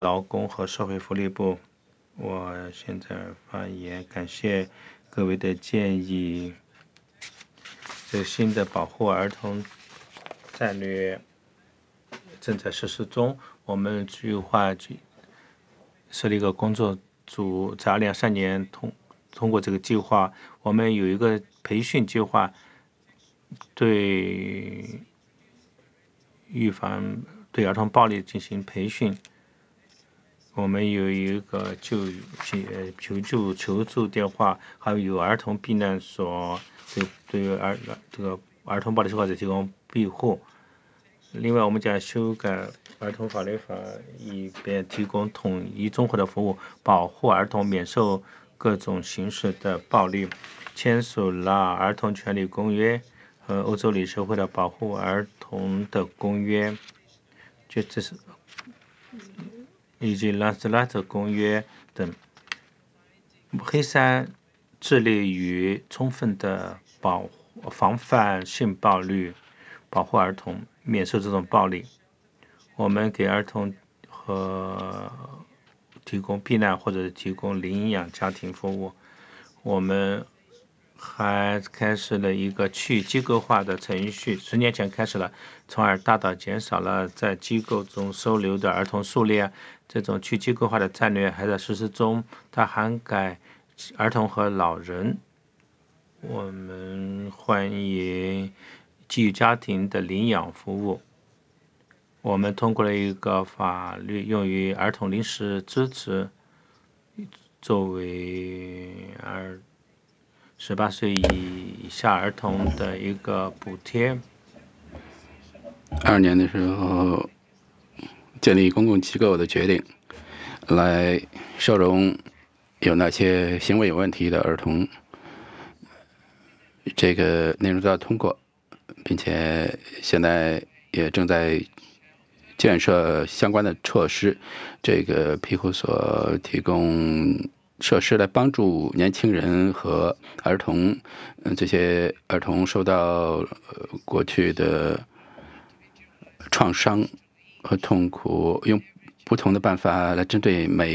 劳工和社会福利部，我现在发言，感谢各位的建议。这新的保护儿童战略正在实施中，我们计划设立一个工作组，在2023年通过这个计划，我们有一个培训计划，对预防对儿童暴力进行培训。我们有一个求助电话，还有儿童避难所，对儿童暴力受害者提供庇护。另外，我们将修改儿童法律法，以便提供统一综合的服务，保护儿童免受各种形式的暴力。签署了儿童权利公约和欧洲理事会的保护儿童的公约，这是以及拉斯拉特公约等。黑山致力于充分的防范性暴力，保护儿童免受这种暴力。我们给儿童提供避难或者提供领养家庭服务。我们还开始了一个去机构化的程序，10年前开始了，从而大大减少了在机构中收留的儿童数量。这种去机构化的战略还在实施中，它涵盖儿童和老人。我们欢迎基于家庭的领养服务。我们通过了一个法律，用于儿童临时支持，作为18岁以下儿童的一个补贴。 22年的时候，建立公共机构的决定，来收容有那些行为有问题的儿童。这个内容都要通过，并且现在也正在建设相关的措施。这个庇护所提供设施来帮助年轻人和儿童，这些儿童受到过去的创伤和痛苦，用不同的办法来针对每